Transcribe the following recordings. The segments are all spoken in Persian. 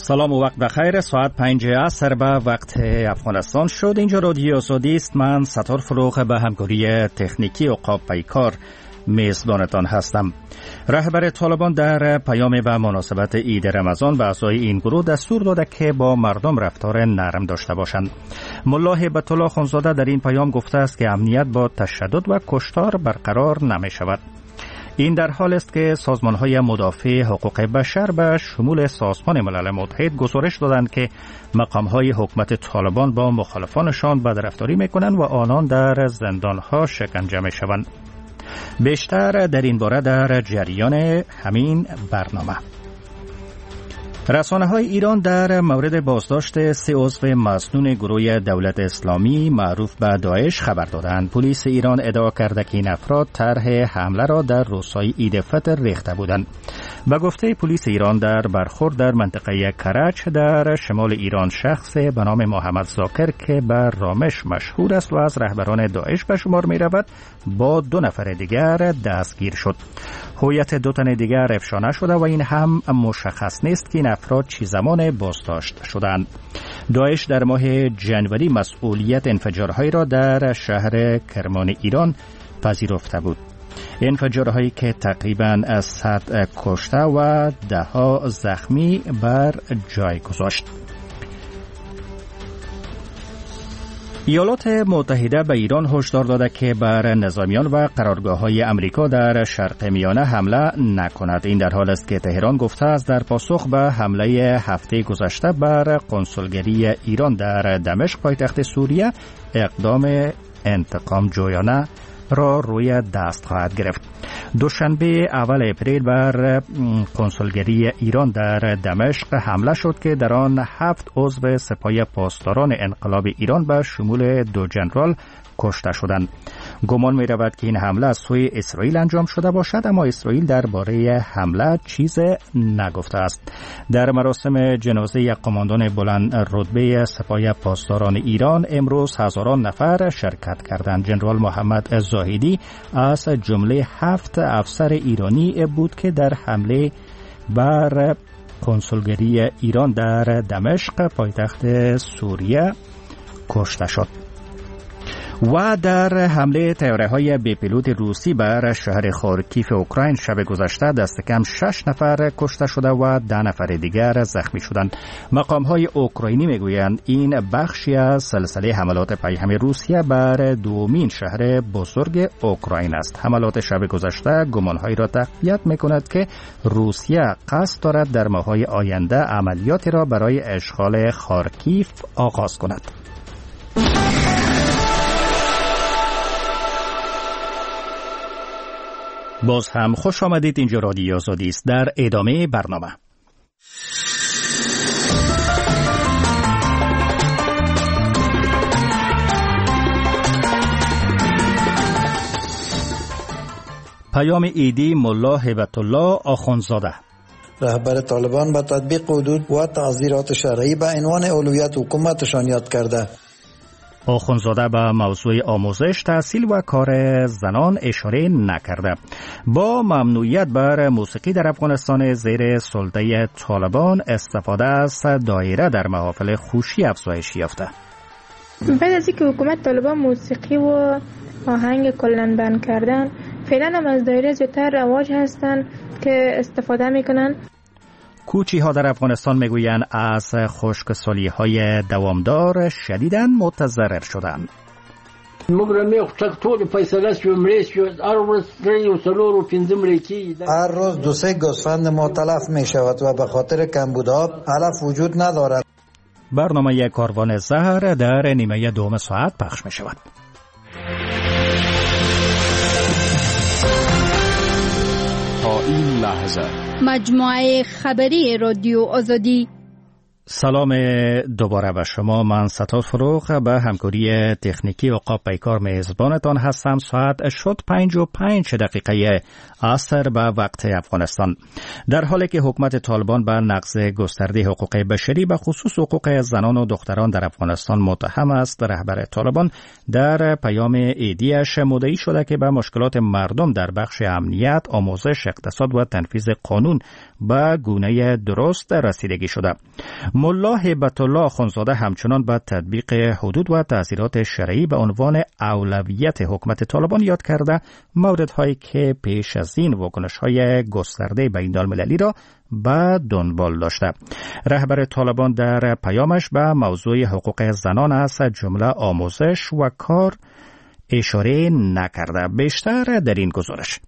سلام و وقت بخیر. ساعت 5 عصر به وقت افغانستان شد. اینجا رادیو آزادی است. من ستار فروغ به همکاری تکنیکی عقاب پیکار میزبانتان هستم. رهبر طالبان در پیام به مناسبت عید رمضان به اعضای این گروه دستور داده که با مردم رفتار نرم داشته باشند. ملا هیبت الله خانزاده در این پیام گفته است که امنیت با تشدد و کشتار برقرار نمی شود. این در حال است که سازمان‌های مدافع حقوق بشر به شمول سازمان ملل متحد گزارش دادند که مقام‌های حکومت طالبان با مخالفانشان بدرفتاری می‌کنند و آنان در زندان‌ها شکنجه می‌شوند. بیشتر در این باره در جریان همین برنامه. رسانه‌های ایران در مورد بازداشت 3 عضو مسنون گروه دولت اسلامی معروف به داعش خبر دادند. پلیس ایران ادعا کرده که این افراد طرح حمله را در روزهای عید فطر ریخته بودند. به گفته پلیس ایران در برخورد در منطقه کرج در شمال ایران شخص به نام محمد زاکر که به رامش مشهور است و از رهبران داعش به شمار می رود با 2 نفر دیگر دستگیر شد. هویت 2 تن دیگر افشا نشده و این هم مشخص نیست که این افراد چه زمان بازداشت شدند. داعش در ماه جنوری مسئولیت انفجارهایی را در شهر کرمان ایران پذیرفته بود. انفجارهایی که تقریباً از 100 کشته و 10 زخمی بر جای گذاشت. ایالات متحده به ایران هشدار داده که بر نظامیان و قرارگاه‌های آمریکا در شرق میانه حمله نکند. این در حال است که تهران گفته است در پاسخ به حمله هفته گذشته بر قنسولگری ایران در دمشق پایتخت سوریه اقدام انتقام جویانه را روی دست خواهد گرفت. دوشنبه اول اپریل بر قنسولگری ایران در دمشق حمله شد که در آن 7 عضو سپاه پاسداران انقلاب ایران به شمول 2 ژنرال کشته شدند. گمان می رود که این حمله از سوی اسرائیل انجام شده باشد، اما اسرائیل درباره حمله چیز نگفته است. در مراسم جنازه یک قماندان بلند رتبه سپاه پاسداران ایران امروز هزاران نفر شرکت کردند. ژنرال محمد زاهدی از جمله 7 افسر ایرانی بود که در حمله بر کنسولگری ایران در دمشق پایتخت سوریه کشته شد. و در حمله طیاره‌های بی‌پیلوت روسی بر شهر خارکیف اوکراین شب گذشته دست کم 6 نفر کشته شده و 10 نفر دیگر زخمی شدند. مقام‌های اوکراینی میگویند این بخشی از سلسله حملات پیهم روسیه بر دومین شهر بزرگ اوکراین است. حملات شب گذشته گمان‌هایی را تقویت می‌کند که روسیه قصد دارد در ماه‌های آینده عملیاتی را برای اشغال خارکیف آغاز کند. باز هم خوش آمدید. اینجا رادیو آزادی است. در ادامه برنامه پیام عیدی ملا هیبت الله آخوندزاده رهبر طالبان به تطبیق حدود و تعزیرات شرعی به عنوان اولویت حکومتشان یاد کرده. آخوندزاده به موضوع آموزش، تحصیل و کار زنان اشاره نکرده. با ممنوعیت بر موسیقی در افغانستان زیر سلطه طالبان استفاده از دایره در محافل خوشی افزایش یافته. بعد از اینکه حکومت طالبان موسیقی و آهنگ کلاً بند کردن، فعلا هم از دایره زیادتر رواج هستن که استفاده میکنن. کوچی ها در افغانستان میگویند از خشکسالی های دوامدار شدیداً متضرر شدند. هر روز 2-3 گوسفند ما تلف می شود و به خاطر کمبود آب علف وجود ندارد. برنامه کاروان زهر در نیمه دوم ساعت پخش می شود. تا این لحظه مجموعه خبری رادیو آزادی. سلام دوباره به شما. من ستار فروغ به همکاری تکنیکی عقاب پیکار میزبانتان هستم. ساعت شد 5:05 عصر به وقت افغانستان. در حالی که حکومت طالبان به نقض گسترده حقوق بشری به خصوص حقوق زنان و دختران در افغانستان متهم است، رهبر طالبان در پیام عیدیش مدعی شده که به مشکلات مردم در بخش امنیت، آموزش، اقتصاد و تنفیذ قانون به گونه درست رسیدگی شده. ملا هیبت الله آخوندزاده همچنان به تطبیق حدود و تأثیرات شرعی به عنوان اولویت حکومت طالبان یاد کرده موردهایی که پیش از این واکنش‌های گسترده بین‌المللی را به دنبال داشته. رهبر طالبان در پیامش به موضوع حقوق زنان از جمله آموزش و کار اشاره نکرده. بیشتر در این گزارش.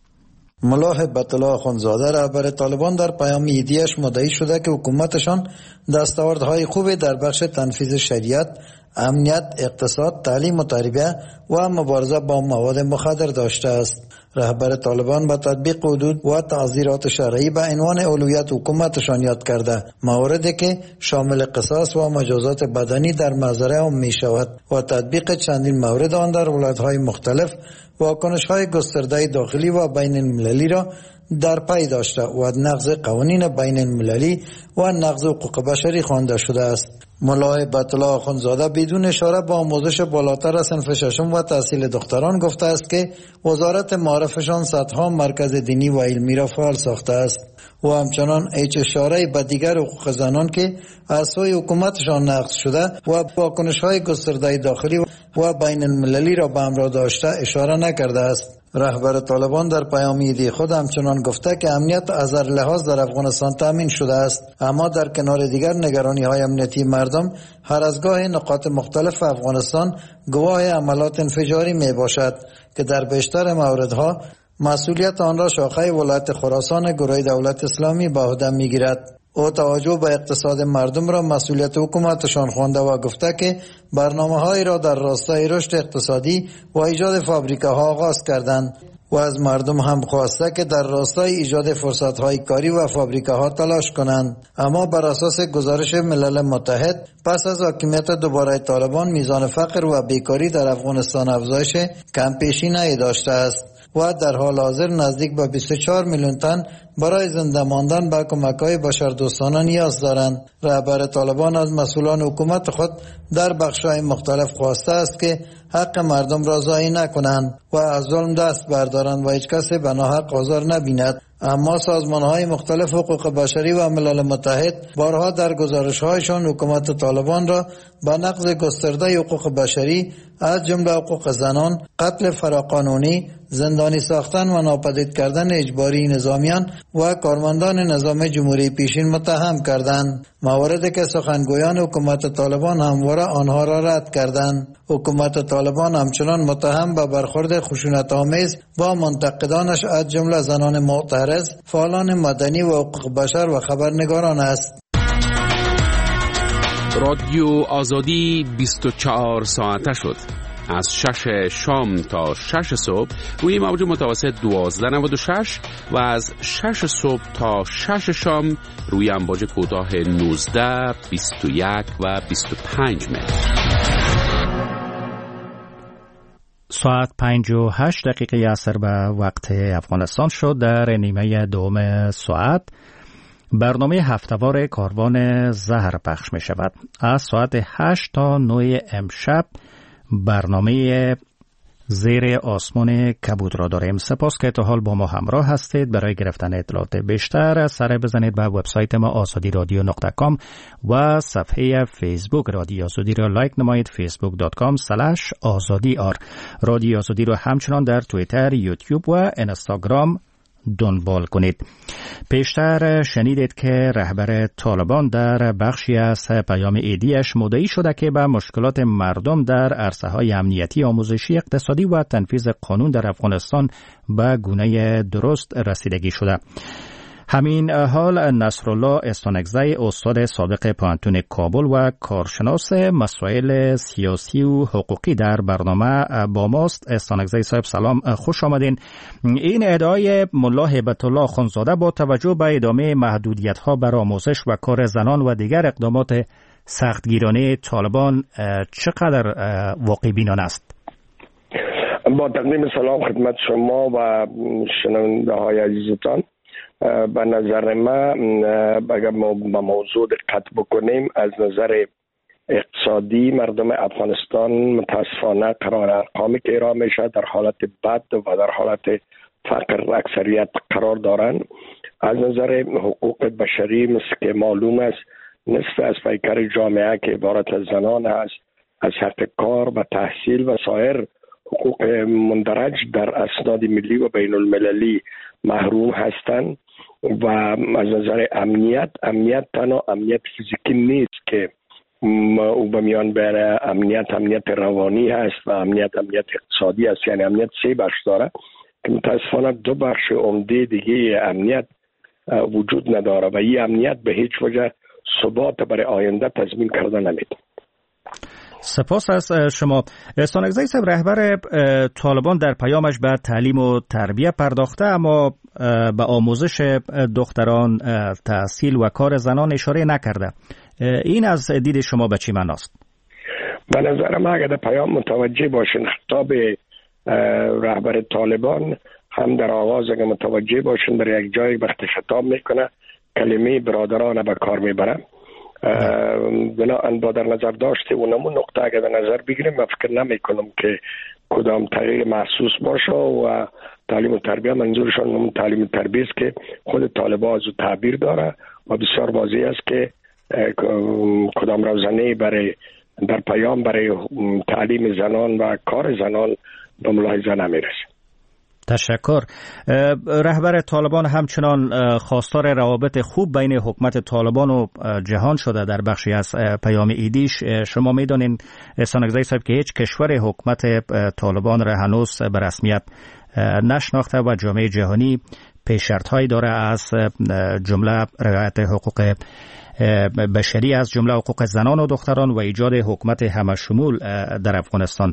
ملا هیبت الله آخوندزاده رهبر طالبان در پیام ایدیش مدعی شده که حکومتشان دستاوردهای خوبی در بخش تنفیذ شریعت، امنیت، اقتصاد، تعلیم و تربیه و مبارزه با مواد مخدر داشته است. رهبر طالبان به تطبیق حدود و تعزیرات شرعی به عنوان اولویت حکومتشان یاد کرده، موردی که شامل قصاص و مجازات بدنی در محضر عام می شود و تطبیق چندین مورد آن در ولایت‌های مختلف واکنش‌های گسترده داخلی و بین المللی را در پی داشته و نقض قوانین بین المللی و نقض حقوق بشری خوانده شده است. ملا هیبت الله آخوندزاده بدون اشاره به آموزش بالاتر از صنف ششم و تحصیل دختران گفته است که وزارت معارفشان صدها مرکز دینی و علمی را فعال ساخته است و همچنان هیچ اشاره به دیگر حقوق زنان که از سوی حکومتشان نقض شده و واکنش‌های گسترده داخلی و بین المللی را به همراه داشته اشاره نکرده است. رهبر طالبان در پیام ایدی خود همچنان گفته که امنیت از هر لحاظ در افغانستان تامین شده است، اما در کنار دیگر نگرانی‌های امنیتی مردم هر از گاهی نقاط مختلف افغانستان گواه عملات انفجاری می باشد که در بیشتر موردها مسئولیت آن را شاخه ولایت خراسان گروه دولت اسلامی به عهده می‌گیرد. او توجه به اقتصاد مردم را مسئولیت حکومتشان خوانده و گفته که برنامه‌هایی را در راستای رشد اقتصادی و ایجاد فابریکه‌ها آغاز کردند و از مردم هم خواسته که در راستای ایجاد فرصت‌های کاری و فابریکه‌ها تلاش کنند. اما بر اساس گزارش ملل متحد پس از حاکمیت دوباره طالبان میزان فقر و بیکاری در افغانستان افزایش کم‌پیشینه‌ای داشته است و در حال حاضر نزدیک به 24 میلیون تن برای زنده ماندن به کمک‌های بشردوستانه نیاز دارند. رهبر طالبان از مسئولان حکومت خود در بخش‌های مختلف خواسته است که حق مردم را ضایع نکنند و از ظلم دست بردارند و هیچ کسی به ناحق آزار نبیند. اما سازمان‌های مختلف حقوق بشری و ملل متحد بارها در گزارش‌هایشان حکومت طالبان را به نقض گسترده حقوق بشری از جمله حقوق زنان، قتل فراقانونی، زندانی ساختن و ناپدید کردن اجباری نظامیان و کارمندان نظام جمهوری پیشین متهم کردند، مواردی که سخنگویان حکومت طالبان همواره آنها را رد کردند. حکومت طالبان همچنان متهم به برخورد خشونت‌آمیز با منتقدانش از جمله زنان معترض، فعالان مدنی و حقوق بشر و خبرنگاران است. رادیو آزادی 24 ساعته شد. از 6 شام تا 6 صبح روی موج متوسط 1296 و از 6 صبح تا 6 شام روی امواج کوتاه 19، 21 و 25 متر. ساعت 5:08 عصر به وقت افغانستان شد. در نیمه دوم ساعت برنامه هفته‌وار کاروان زهر پخش می شود. از ساعت 8 تا 9 امشب برنامه زیر آسمان کبود را داریم. سپاس که تا حال با ما همراه هستید. برای گرفتن اطلاعات بیشتر سر بزنید به وبسایت ما azadiradio.com و صفحه فیسبوک رادیو آزادی را لایک نمایید. facebook.com/azadi رادیو آزادی را همچنان در توییتر، یوتیوب و اینستاگرام دنبال کنید. پیشتر شنیدید که رهبر طالبان در بخشی از پیام ایدیش مدعی شده که به مشکلات مردم در عرصه‌های امنیتی، آموزشی، اقتصادی و تنفیذ قانون در افغانستان به گونه درست رسیدگی شده. همین حال نصرالله استانکزی استاد سابق پوهنتون کابل و کارشناس مسائل سیاسی و حقوقی در برنامه با ماست. استانکزی صاحب سلام، خوش آمدین. این ادعای ملا هیبت الله آخوندزاده با توجه به ادامه محدودیت‌ها بر آموزش و کار زنان و دیگر اقدامات سختگیرانه طالبان چقدر واقع بینانه است؟ با تقدیم سلام خدمت شما و شنونده‌های عزیزتان، به نظر من اگر ما به موضوع دقت بکنیم، از نظر اقتصادی مردم افغانستان متاسفانه قرار ارقامی که ارائه میشه در حالت بد و در حالت فقر اکثریت قرار دارند. از نظر حقوق بشری مثل که معلوم است نصف از پیکر جامعه که عبارت از زنان است از حق کار و تحصیل و سایر حقوق مندرج در اسناد ملی و بین المللی محروم هستند. و از نظر امنیت تنها امنیت فیزیکی نیست که او به میان بره، امنیت روانی هست و امنیت اقتصادی است. یعنی امنیت 3 بخش داره که متاسفانه 2 بخش عمده دیگه امنیت وجود نداره و این امنیت به هیچ وجه ثبات برای آینده تضمین کرده نمیده. سپاس از شما. سانگزی صاحب، رهبر طالبان در پیامش به تعلیم و تربیت پرداخته، اما به آموزش دختران، تحصیل و کار زنان اشاره نکرده. این از دید شما به چی معناست؟ به نظر من اگر در پیام متوجه باشین، خطاب رهبر طالبان هم در آغاز اگر متوجه باشین در یک جای وقت خطاب میکنه کلمه برادران به کار میبره. بنابراین با در نظر داشته اونمون نقطه اگر در نظر بگیریم من فکر نمی کنم که کدام تغییر محسوس باشه و تعلیم و تربیت منظورشان همون تعلیم و تربیت است که خود طالبان از تعبیر داره و بسیار واضح است که کدام روزنه در پیام برای تعلیم زنان و کار زنان به ملاحظه نمیرسه. تشکر. رهبر طالبان همچنان خواستار روابط خوب بین حکومت طالبان و جهان شده. در بخشی از پیام ایدیش شما میدانین سانگزی صاحب که هیچ کشور حکومت طالبان را هنوز به رسمیت نشناخته و جامعه جهانی پیش‌شرط‌هایی داره از جمله رعایت حقوق بشری، از جمله حقوق زنان و دختران و ایجاد حکومت همشمول در افغانستان.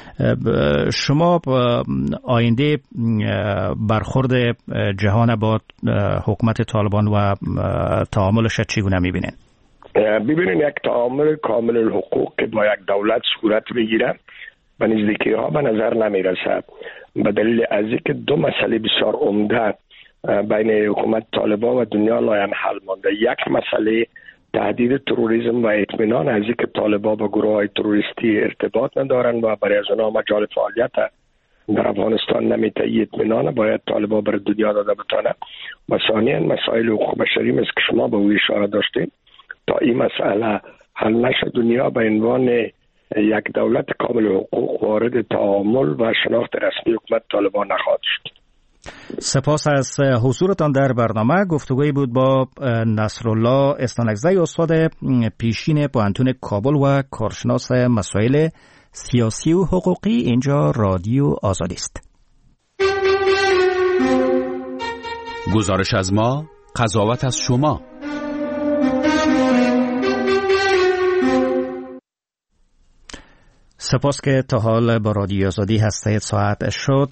شما آینده برخورد جهان با حکومت طالبان و تعاملش چگونه می‌بینین؟ ببینین یک تعامل کامل الحقوق که با یک دولت صورت بگیره به نزدیکی ها به نظر نمیرسه، به دلیل از اینکه 2 مسئله بسیار عمده بین حکومت طالبان و دنیا لاینحل مانده. یک مسئله تهدید تروریسم و اطمینان از اینکه طالبان با گروه‌های تروریستی ارتباط ندارند و برای از آنها مجال فعالیت در افغانستان نمیته. اطمینان باید طالبان بر دنیا داده بتانه. و ثانیاً مسائل حقوق بشری مثل که شما به او اشاره داشتید، تا این مسئله حل نشه دنیا به عنوان یک دولت کامل حقوق وارد تعامل و شناخت رسمی حکومت طالبان نخواهد شد. سپاس از حضورتان در برنامه. گفتگویی بود با نصرالله استانکزی، استاد پیشین پوهنتون کابل و کارشناس مسائل سیاسی و حقوقی. اینجا رادیو آزادی است. گزارش از ما، قضاوت از شما. سپاس که تا حال با رادیو آزادی هستید. ساعت شد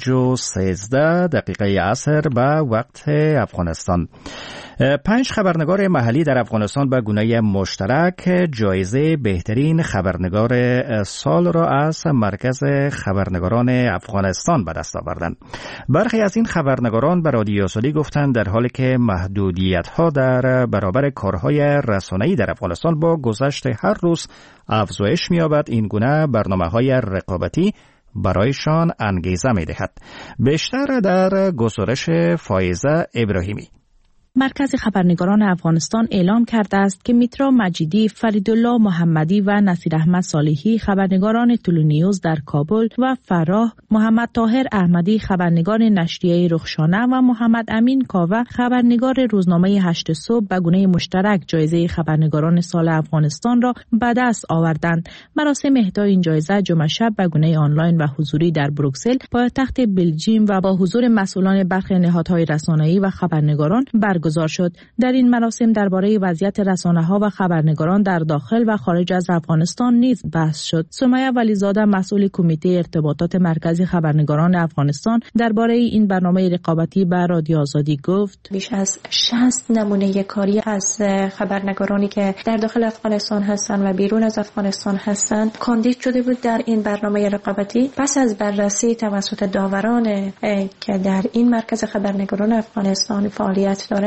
5:13 عصر به وقت افغانستان. 5 خبرنگار محلی در افغانستان به گونه مشترک جایزه بهترین خبرنگار سال را از مرکز خبرنگاران افغانستان به دست آوردند. برخی از این خبرنگاران به رادیو آزادی گفتند در حالی که محدودیت‌ها در برابر کارهای رسانه‌ای در افغانستان با گذشت هر روز افزایش می‌یابد، این گونه برنامه‌های رقابتی برایشان انگیزه می‌دهد. بیشتر در گزارش فایزه ابراهیمی. مرکز خبرنگاران افغانستان اعلام کرده است که میترا مجیدی، فریدالله محمدی و نصیر احمد صالحی خبرنگاران تلونیوز در کابل و فراه، محمد طاهر احمدی خبرنگار نشریه رخشانه و محمد امین کاوه خبرنگار روزنامه 8 صبح به گونه مشترک جایزه خبرنگاران سال افغانستان را به دست آوردند. مراسم اهدای این جایزه جمعه شب به گونه آنلاین و حضوری در بروکسل، پایتخت بلژیم و با حضور مسئولان برخی نهادهای رسانه‌ای و خبرنگاران برگزار شد. در این مراسم درباره وضعیت رسانه‌ها و خبرنگاران در داخل و خارج از افغانستان نیز بحث شد. سمیه ولیزاده مسئول کمیته ارتباطات مرکزی خبرنگاران افغانستان درباره این برنامه رقابتی به رادیو آزادی گفت: بیش از 60 نمونه کاری از خبرنگارانی که در داخل افغانستان هستند و بیرون از افغانستان هستند کاندید شده بود در این برنامه رقابتی. پس از بررسی توسط داوران که در این مرکز خبرنگاران افغانستان فعالیت دارند،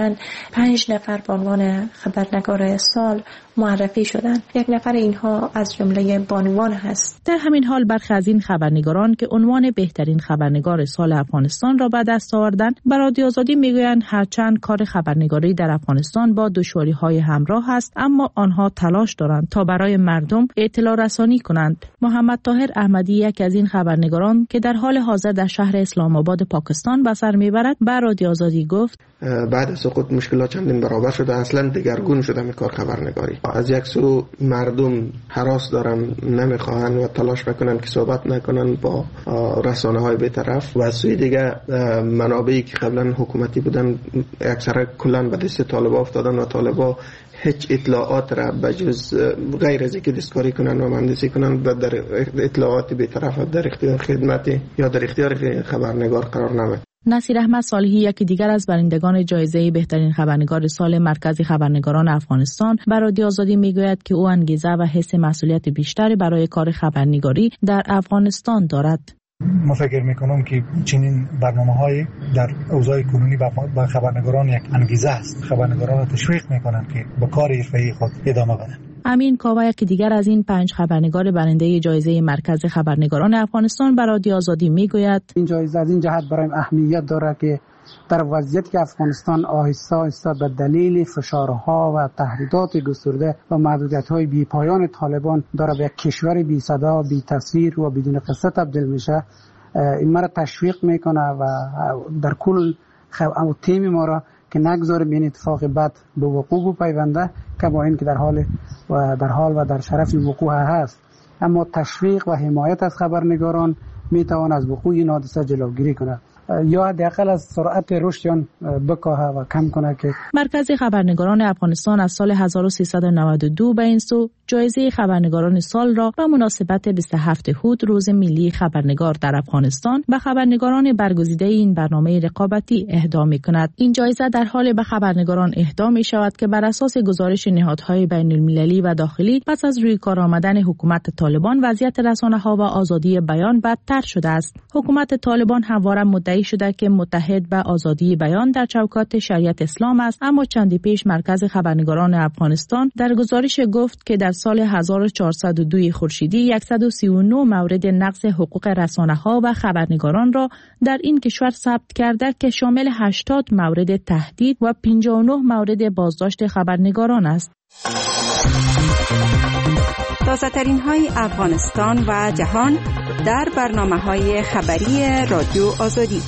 تقریبا 5 نفر به عنوان خبرنگار سال معرفی شدند. یک نفر اینها از جمله بانوان هست. در همین حال برخی از این خبرنگاران که عنوان بهترین خبرنگار سال افغانستان را به دست آوردند، به رادیو آزادی میگویند هرچند کار خبرنگاری در افغانستان با دشواری‌های همراه است، اما آنها تلاش دارند تا برای مردم اطلاع رسانی کنند. محمد طاهر احمدی، یک از این خبرنگاران که در حال حاضر در شهر اسلام آباد پاکستان به سر میبرد، به رادیو آزادی گفت بعد از سقوط مشکلات چندین برابر شده، اصلا دگرگون شده می کار خبرنگاری. از یک سو مردم هراس دارن، نمیخواهن و تلاش میکنن که صحبت نکنن با رسانه های بی‌طرف، و از سوی دیگه منابعی که قبلا حکومتی بودن اکثرا کلا به دست طالبا افتادن و طالبا هیچ اطلاعات را بجز غیر از اینکه دستکاری کنن و مهندسی کنن در اطلاعات بی‌طرف در اختیار خدمت یا در اختیار خبرنگار قرار نمیده. نصیر احمد صالحی، یکی دیگر از برندگان جایزه بهترین خبرنگار سال مرکز خبرنگاران افغانستان، به رادیو آزادی میگوید که او انگیزه و حس مسئولیت بیشتری برای کار خبرنگاری در افغانستان دارد. ما فکر میکنم که چنین برنامه‌های در اوضاع کنونی با خبرنگاران یک انگیزه است. خبرنگاران را تشویق میکنند که با کار حرفه‌ای خود ادامه بدن. امین کاوه، یکی دیگر از این 5 خبرنگار برنده جایزه مرکز خبرنگاران افغانستان، به رادیو آزادی میگوید این جایزه از این جهت برایم اهمیت دارد که در وضعیتی که افغانستان آهسته آهسته به دلیل فشارها و تهدیدات گسترده و محدودیت‌های بی‌پایان طالبان داره به یک کشور بی صدا، بی تصویر و بدون قصه تبدیل میشه، این مرا تشویق میکنه و در کل تیم ما را که نگذاریم این اتفاق بد به وقوع بپیونده، که با این که در حال و در شرف وقوع هست، اما تشویق و حمایت از خبرنگاران میتوان از وقوع این حادثه جلوگیری کنه یا حداقل از سرعت رشد بکاهه و کم کنه. که مرکز خبرنگاران افغانستان از سال 1392 به این سو جایزه خبرنگاران سال را به مناسبت 27 هود، روز ملی خبرنگار در افغانستان، به خبرنگاران برگزیده این برنامه رقابتی اهدا می‌کند. این جایزه در حال به خبرنگاران اهدا می‌شود که بر اساس گزارش نهادهای بین‌المللی و داخلی پس از روی کار آمدن حکومت طالبان وضعیت رسانه‌ها و آزادی بیان بدتر شده است. حکومت طالبان همواره مدعی شده که متحد به آزادی بیان در چوکات شریعت اسلام است، اما چندی پیش مرکز خبرنگاران افغانستان در گزارش گفت که در سال 1402 خورشیدی 139 مورد نقض حقوق رسانه‌ها و خبرنگاران را در این کشور ثبت کرده که شامل 80 مورد تهدید و 59 مورد بازداشت خبرنگاران است. تازه‌ترین های افغانستان و جهان در برنامه‌های خبری رادیو آزادی.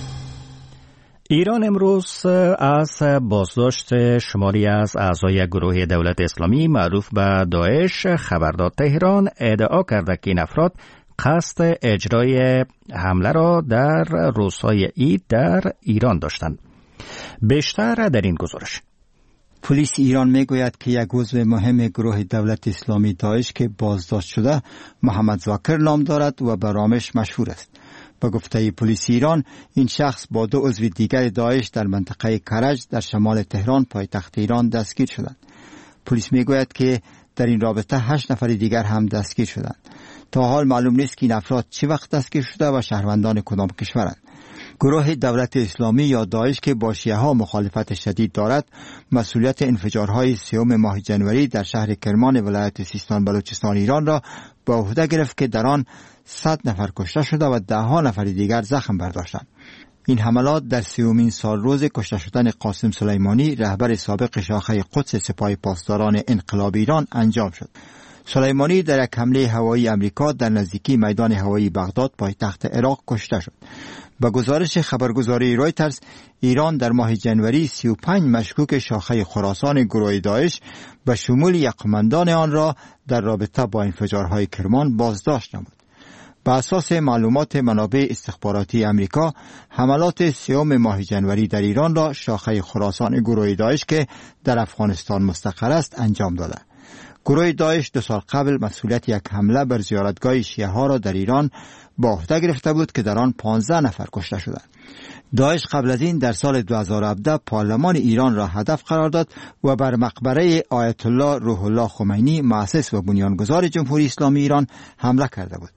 ایران امروز از بازداشت شماری از اعضای گروه دولت اسلامی معروف به داعش خبر داد. تهران ادعا کرده که این افراد قصد اجرای حمله را در روزهای عید در ایران داشتند. بیشتر در این گزارش. پلیس ایران میگوید که یک عضو مهم گروه دولت اسلامی داعش که بازداشت شده محمد زاکر نام دارد و به رامش مشهور است. به گفته پلیس ایران، این شخص با 2 عضو دیگر داعش در منطقه کرج در شمال تهران پایتخت ایران دستگیر شدند. پلیس میگوید که در این رابطه 8 نفر دیگر هم دستگیر شدند. تا حال معلوم نیست که این افراد چه وقت دستگیر شده و شهروندان کدام کشورند. گروه دولت اسلامی یا داعش که با شیعه ها مخالفت شدید دارد، مسئولیت انفجارهای 3 ماه جنوری در شهر کرمان ولایت سیستان بلوچستان ایران را به عهده گرفت که در آن 100 نفر کشته شده و 10 نفر دیگر زخم برداشتند. این حملات در 30مین سال روز کشته شدن قاسم سلیمانی، رهبر سابق شاخه قدس سپاه پاسداران انقلاب ایران انجام شد. سلیمانی در یک حمله هوایی امریکا در نزدیکی میدان هوایی بغداد پایتخت عراق کشته شد. با گزارش خبرگزاری رویترز، ایران در ماه جنوری 35 مشکوک شاخه خراسان گروه داعش به شمول یک قماندان آن را در رابطه با انفجارهای کرمان بازداشت نمود. بر اساس معلومات منابع استخباراتی امریکا، حملات 3 ماه جنوری در ایران را شاخه خراسان گروه داعش که در افغانستان مستقر است انجام داده. گروه داعش 2 سال قبل مسئولیت یک حمله بر زیارتگاه شیعه ها را در ایران با عهده گرفته بود که در آن 15 نفر کشته شدند. داعش قبل از این در سال 2017 پارلمان ایران را هدف قرار داد و بر مقبره آیت الله روح الله خمینی، مؤسس و بنیانگذار جمهوری اسلامی ایران، حمله کرده بود.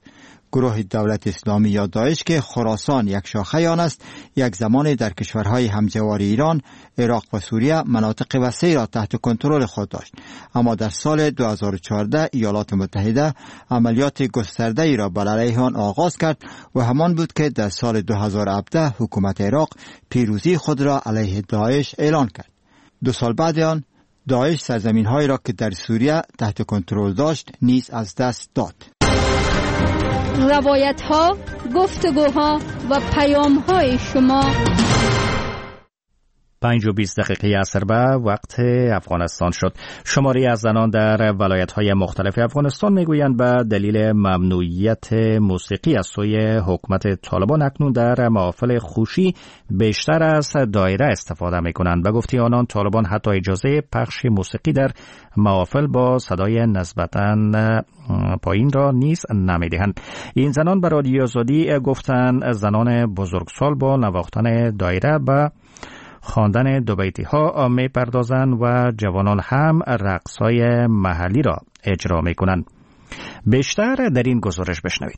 گروه دولت اسلامی یا داعش که خراسان یک شاخه آن است، یک زمان در کشورهای همجوار ایران، عراق و سوریه مناطق وسیعی را تحت کنترل خود داشت. اما در سال 2014 ایالات متحده عملیات گسترده ای را بر علیه آن آغاز کرد و همان بود که در سال 2017 حکومت عراق پیروزی خود را علیه داعش اعلان کرد. 2 سال بعد آن داعش سرزمین‌هایی را که در سوریه تحت کنترل داشت نیز از دست داد. روایت‌ها، گفتگوها و پیام‌های شما. 5:20 عصر به وقت افغانستان شد. شماری از زنان در ولایت‌های مختلف افغانستان میگویند به دلیل ممنوعیت موسیقی از سوی حکومت طالبان اکنون در محافل خوشی بیشتر از دایره استفاده می‌کنند. به گفته آنان طالبان حتی اجازه پخش موسیقی در محافل با صدای نسبتاً پایین را نیز نمی‌دهند. این زنان به رادیو آزادی گفتند زنان بزرگسال با نواختن دایره به خواندن دو بیتی ها می پردازند و جوانان هم رقص های محلی را اجرا می کنند. بیشتر در این گزارش بشنوید.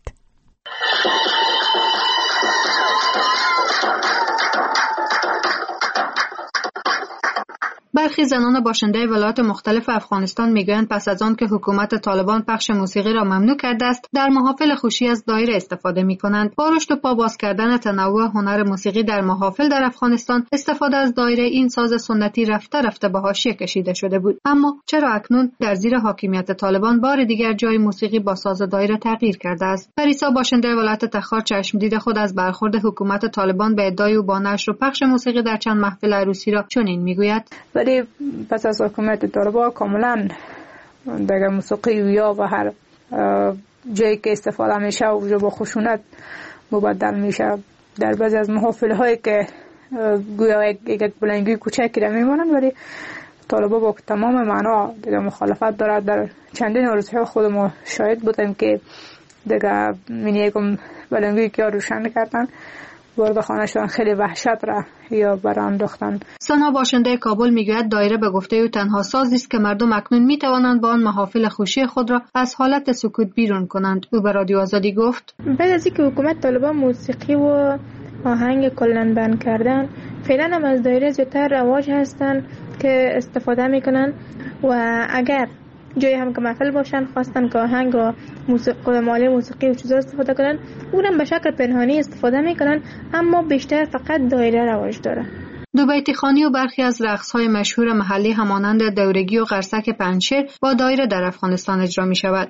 برخی زنان باشنده ولایات مختلف افغانستان میگویند پس از آن که حکومت طالبان پخش موسیقی را ممنوع کرده است، در محافل خوشی از دایره استفاده میکنند. با رشد و پا باز کردن تنوع هنر موسیقی در محافل در افغانستان، استفاده از دایره این ساز سنتی رفته رفته به حاشیه کشیده شده بود. اما چرا اکنون در زیر حاکمیت طالبان بار دیگر جای موسیقی با ساز دایره تغییر کرده است؟ پریسا باشنده ولایت تخار چشم دید خود از برخورد حکومت طالبان به ادعای او با نشر و پخش موسیقی در چند محفل عروسی را چنین میگوید: پس از حکومت طالبان کاملا دیگه موسیقی یا و هر جایی که استفاده میشه و با خشونت مبدل میشه. در بعضی از محافل‌هایی که گویا یک بلنگوی کوچکی را میمونن، ولی طالبان با تمام معنا دیگه مخالفت دارد. در چندین عروسی خود ما شاهد بودیم که دیگه یکم بلنگوی که روشن کردن، وارد خانه شدن، خیلی وحشت را یا برانداختن. سنا باشنده کابل میگوید دایره به گفته او تنها سازی است که مردم اکنون میتوانند با آن محافل خوشی خود را از حالت سکوت بیرون کنند. او به رادیو آزادی گفت: بعد از اینکه حکومت طالبان موسیقی و آهنگ کلاً بند کردن، فعلا هم از دایره زیادتر رواج هستن که استفاده میکنن و اگر جایی هم که محفل باشن خواستن که آهنگ و موسیقی مالی موسیقی و چیزا استفاده کنن، اونم به شکل پنهانی استفاده میکنن، اما بیشتر فقط دایره رواج داره. دو بیتی خوانی و برخی از رقص‌های مشهور محلی همانند دورگی و قرصک پنجشیر با دایره در افغانستان اجرا می شود.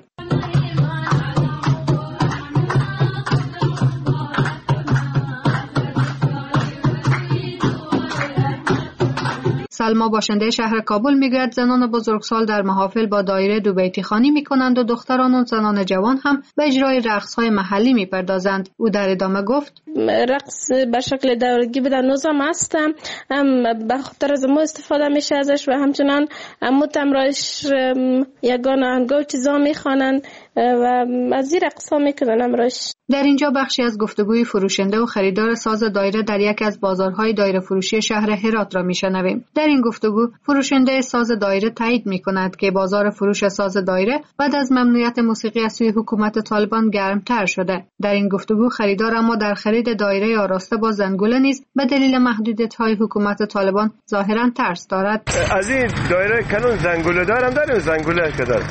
سلما باشنده شهر کابل میگوید زنان بزرگسال در محافل با دایره دو بیتی خوانی میکنند و دختران و زنان جوان هم به اجرای رقص‌های محلی میپردازند. او در ادامه گفت: رقص به شکل دورگی به نظام هستم، هم به خاطر از ما استفاده میشه ازش و همچنان متمرایش یگان آهنگا و چیزا میخوانند و از این رقص‌ها میکنن امروز. در اینجا بخشی از گفتگوی فروشنده و خریدار ساز دایره در یکی از بازارهای دایره فروشی شهر هرات را میشنویم. در این گفتگو فروشنده ساز دایره تایید میکند که بازار فروش ساز دایره بعد از ممنوعیت موسیقی از سوی حکومت طالبان گرمتر شده. در این گفتگو خریدار اما در خرید دایره آراسته با زنگوله نیز به دلیل محدودیت‌های حکومت طالبان ظاهراً ترس دارد. از این دایره کنون زنگوله داریم زنگوله که دارم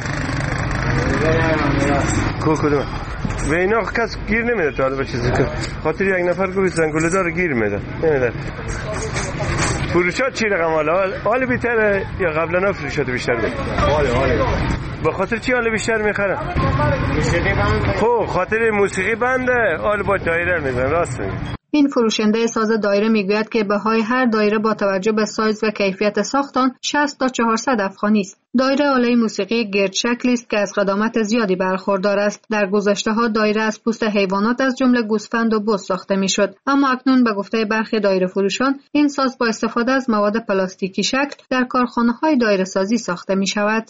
کدوم به اینا کس گیر نمیده طالب چیزی که خاطر یک نفر گوی زنگوله دار گیر میده نمیده. فروشات چی رقم حال بیتره یا قبلا فروشات بیشتر بود؟ حاله به خاطر چی حال بیشتر میخرن؟ خب خاطر موسیقی بنده حال با دایره میزن. راست میگه. این فروشنده ساز دایره میگوید که بهای هر دایره با توجه به سایز و کیفیت ساخت آن 60 تا 400 افغانی است. دایره آله موسیقی گرد شکلی است که از خدمات زیادی برخوردار است. در گذشته‌ها دایره از پوست حیوانات از جمله گوسفند و بز ساخته میشد، اما اکنون به گفته برخی دایره فروشان این ساز با استفاده از مواد پلاستیکی شکل در کارخانه‌های دایره سازی ساخته می شود.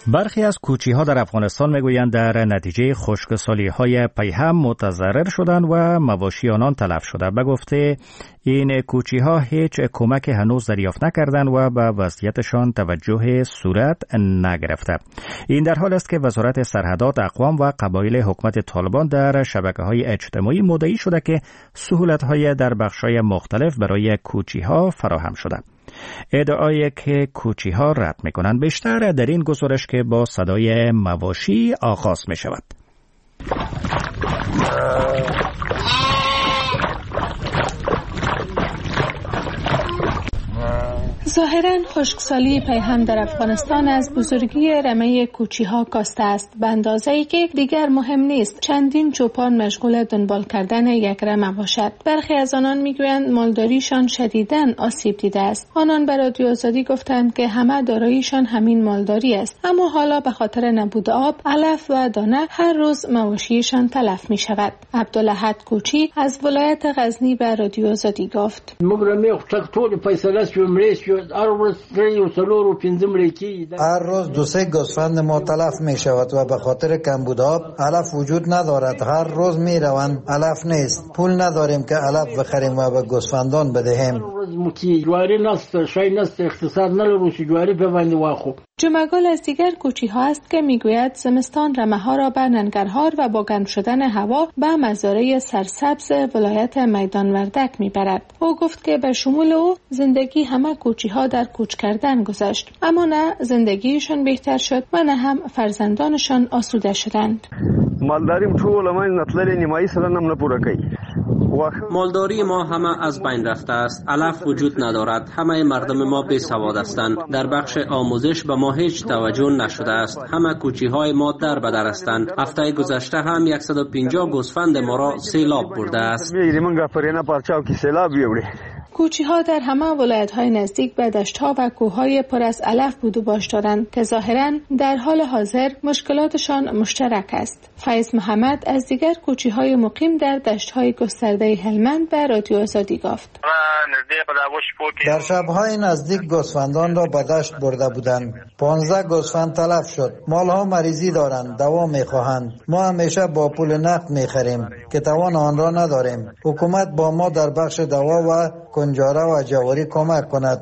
برخی از کوچی‌ها در افغانستان میگویند در نتیجه خشکسالی‌های پیهم متضرر شدند و مواشی آنان تلف شده. به گفته این کوچی‌ها هیچ کمک هنوز دریافت نکردند و به وضعیتشان توجه صورت نگرفته. این در حال است که وزارت سرحدات اقوام و قبایل حکومت طالبان در شبکه‌های اجتماعی مدعی شده که سهولت‌های در بخش‌های مختلف برای کوچی‌ها فراهم شده. ادعایی که کوچی‌ها رد می‌کنند. بیشتر در این گزارش که با صدای مواشی آغاز می‌شود. ظاهراً خشکسالی پیهم در افغانستان از بزرگی رمه کوچی‌ها کاسته است، به اندازه‌ای که دیگر مهم نیست چندین چوپان مشغول دنبال کردن یک رمه باشد. برخی از آنان میگویند مالداریشان شدیداً آسیب دیده است. آنان به رادیو آزادی گفتند که همه داراییشان همین مالداری است، اما حالا به خاطر نبود آب، علف و دانه هر روز مواشیشان تلف می شود. عبدالاحد کوچی از ولایت غزنی به رادیو آزادی گفت: هر روز 2-3 گوسفند ما تلف می شود و به خاطر کمبود آب علف وجود ندارد. هر روز می روند، علف نیست. پول نداریم که علف بخریم و به گوسفندان بدهیم. جمعگل از دیگر کوچی ها است که میگوید زمستان رمه ها را به ننگرهار و با گرم شدن هوا به مزارع سرسبز ولایت میدان وردک میبرد. او گفت که به شمول او زندگی همه کوچی ها در کوچ کردن گذشت، اما نه زندگیشان بهتر شد و نه هم فرزندانشان آسوده شدند. مالداریم ټول ما نتللی نیمایی سره نم نه پوره کوي. مالداری ما همه از بین رفته است. علف وجود ندارد. همه مردم ما بی سواد هستند. در بخش آموزش به ما هیچ توجه نشده است. همه کوچی های ما در به در هستند. هفته گذشته هم 150 گوسفند ما را سیلاب برده است. کوچی ها در همه ولایت های نزدیک به دشت ها و کوه های پر از علف بود و باش دارند که ظاهرا در حال حاضر مشکلاتشان مشترک است. فیض محمد از دیگر کوچی های مقیم در دشت های گسترده هلمند به رادیو آزادی گفت: در شبهای نزدیک گوسفندان را به دشت برده بودند. 15 گوسفند تلف شد. مال ها مریضی دارند، دوا میخواهند. ما همیشه با پول نقد میخریم که توان آن را نداریم. حکومت با ما در بخش دوا و کنجاره و جواری کمک کند.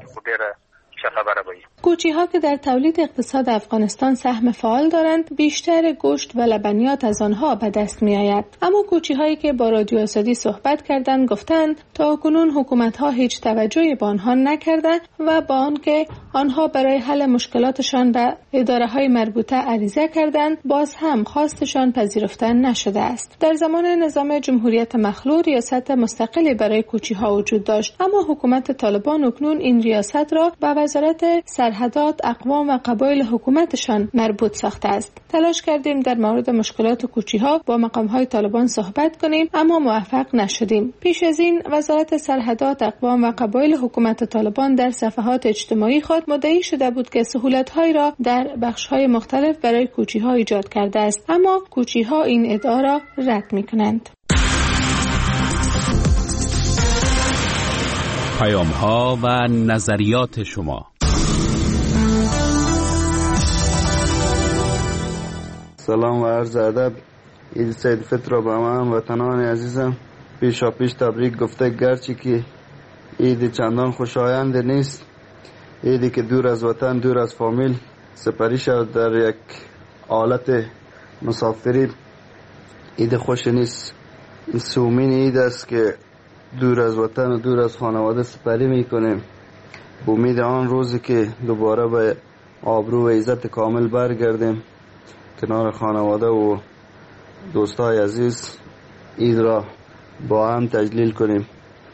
کوچی ها که در تولید اقتصاد افغانستان سهم فعال دارند، بیشتر گوشت و لبنیات از آنها به دست می آید. اما کوچی هایی که با رادیو آزادی صحبت کردند گفتند تا کنون حکومت ها هیچ توجهی به آنها نکرده و با آنکه آنها برای حل مشکلاتشان به اداره های مربوطه عریضه کردند، باز هم خواستشان پذیرفته نشده است. در زمان نظام جمهوریت مخلوع ریاست مستقلی برای کوچی ها وجود داشت، اما حکومت طالبان اکنون این ریاست را به وزارت سرحدات اقوام و قبایل حکومتشان مربوط ساخته است. تلاش کردیم در مورد مشکلات کوچی ها با مقام های طالبان صحبت کنیم، اما موفق نشدیم. پیش از این وزارت سرحدات اقوام و قبایل حکومت طالبان در صفحات اجتماعی خود مدعی شده بود که سهولت هایی را در بخش های مختلف برای کوچی ها ایجاد کرده است، اما کوچی ها این ادعا را رد می کنند. پیام ها و نظریات شما. سلام و عرض ادب. عید سید فطر را به همه هموطنان عزیزم پیشا پیش تبریک گفته، گرچه که عید چندان خوشایند نیست، عیدی که دور از وطن، دور از فامیل سپری شد در یک حالت مسافری، عید خوش نیست. سومین عید است که دور از وطن و دور از خانواده سپری میکنیم، به امید آن روزی که دوباره به آبرو و عزت کامل برگردیم کنار خانواده و دوستای عزیز، عید را با هم تجلیل کنیم.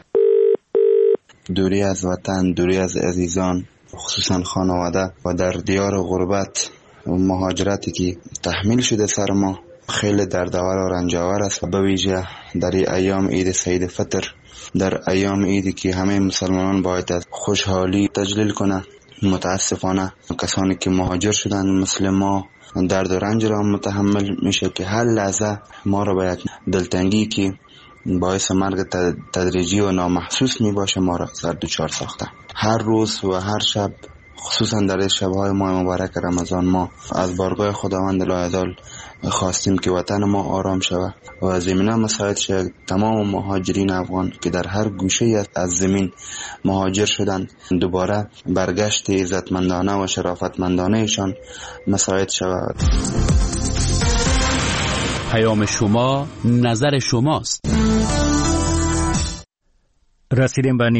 دوری از وطن، دوری از عزیزان، خصوصا خانواده و در دیار غربت و مهاجرتی که تحمیل شده سر ما خیلی دردآور و رنجاور است، و به ویژه در ایام عید سید فطر، در ایام عیدی که همه مسلمانان باید از خوشحالی تجلیل کنند. متاسفانه کسانی که مهاجر شدند مثل ما درد و رنج را متحمل میشه که هر لحظه ما را به یک دلتنگی که باعث مرگ تدریجی و نامحسوس می باشه ما را سر دوچار ساخته. هر روز و هر شب خصوصا در شب‌های ماه مبارک رمضان ما از بارگاه خداوند لایدال خواستیم که وطن ما آرام شود و زمینه مساعد شد تمام مهاجرین افغان که در هر گوشه از زمین مهاجر شدند دوباره برگشت عزتمندانه و شرافتمندانه ایشان مساعد شود. پیام شما نظر شماست. رسیدیم به